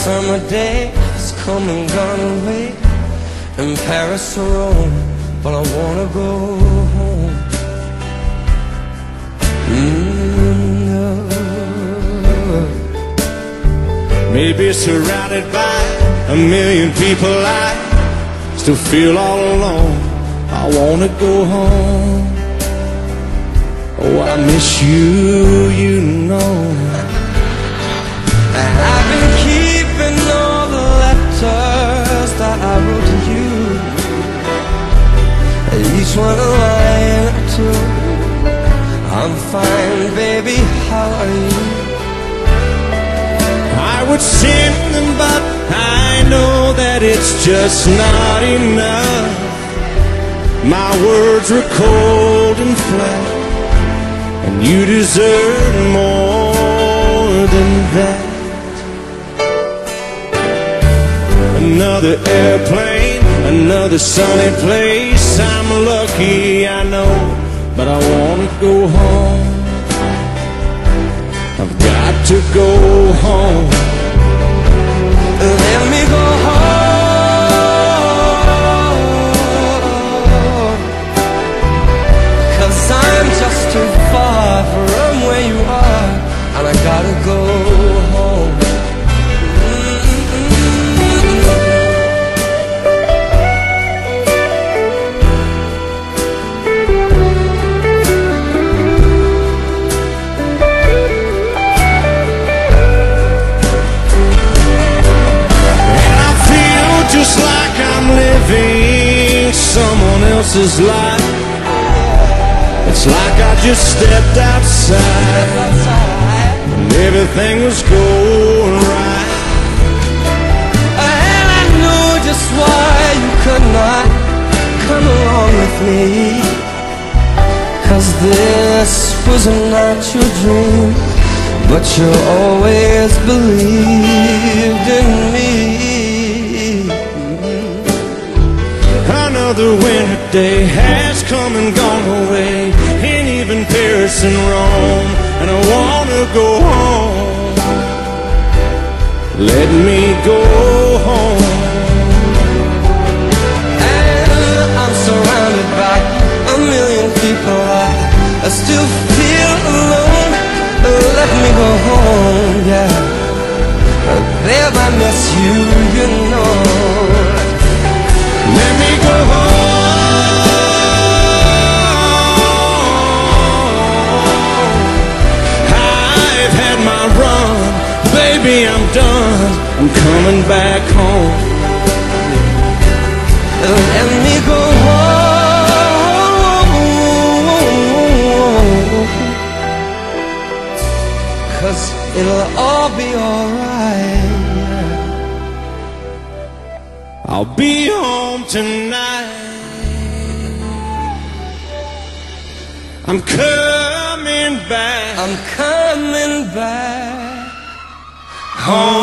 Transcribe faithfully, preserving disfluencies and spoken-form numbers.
summer day has come and gone away in Paris or Rome, but I wanna go home. Mm-hmm. Maybe surrounded by a million people, I still feel all alone. I wanna go home. Oh, I miss you, you know. And I've been keeping all the letters that I wrote to you, each one a line or two. I'm fine, baby, how are you? I would send them, but I know that it's just not enough. My words were cold and flat, and you deserve more than that. Another airplane, another sunny place. I'm lucky, I know, but I wanna go home. I've got to go home. Let me go home, 'cause I'm just too far from where you are, and I gotta go home. Just like I'm living someone else's life. It's like I just stepped outside and everything was going right. And I know just why you could not come along with me, 'cause this was not your dream, but you always believed in me. Another winter day has come and gone away, and even Paris and Rome, and I wanna go home. Let me go home. And I'm surrounded by a million people, I, I still feel alone. Let me go home, yeah. Babe, I miss you, you know. Let me go home. I've had my run, baby, I'm done. I'm coming back home. Let me go home, 'cause it'll all be alright. I'll be home tonight. I'm coming back. I'm coming back Home.